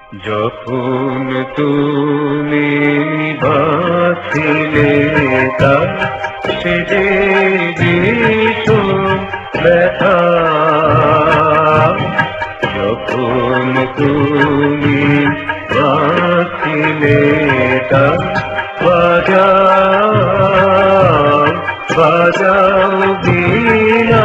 যখন তুমি বাঁচিলে তার সেজে ভীষণ ব্যথা, যখন তুমি বাঁচিলে তার বাজাও বাজাও বীণা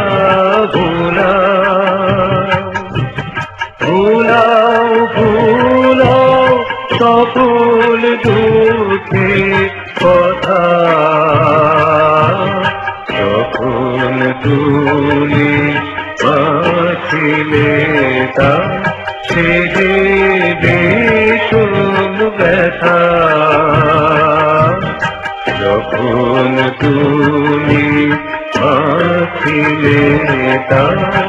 ভুলাও ভুলাও সকল দুঃখে কথা, যখন তুমি বাঁচিলে তা সেজে ভীষণ ব্যথা, যখন তুমি বাঁচিলে তা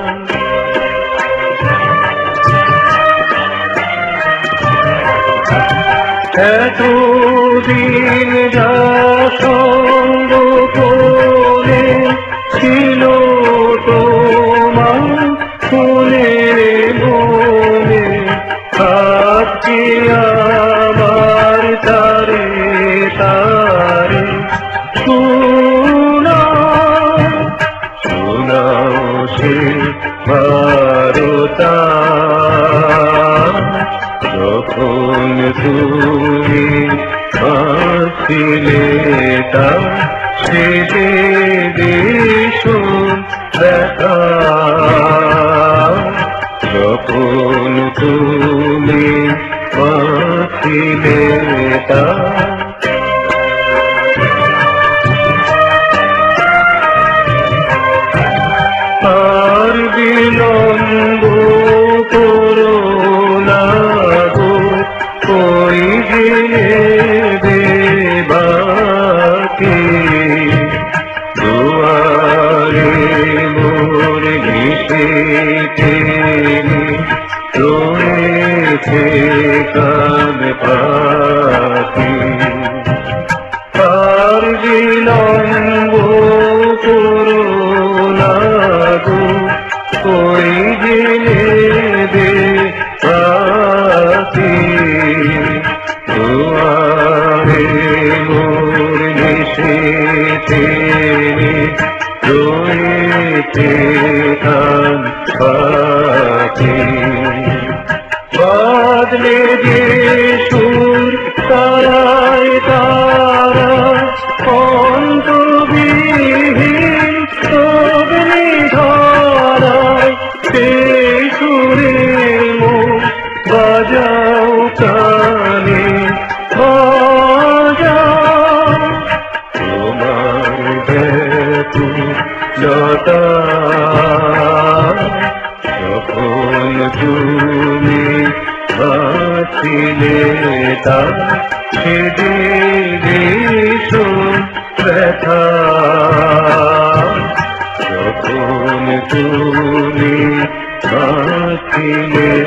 এতদিন যা সঙ্গ করে ছিল তোমার শুনে মনে, আজকে আমার তারে তারে শোনাও সে বারতা, যখন তুমি বাঁচিলে তা সেজে ভীষণ ব্যথা, যখন তুমি বাঁচিলে তা আর বিলম্ব করো না গো, ওই যে বাকি দুয়ারে মোর ঘিসে রয়েছে কাঁদ পাখি, আর বিলম্ব করো না গো, ওই যে পাখি দুয়ারে মোর ঘিসে রয়েছে কাঁদ পাখি, বাদলে যে সুর তারায় তারা অন্তবিহীন অগ্নি ধারায়, সেই সুরের মুখ বাজাও কানে বাজাও তোমার ব্যাকুলতা, যখন তুমি বাঁচিলে তা সেজে ভীষণ ব্যথা, যখন তুমি বাঁচিলে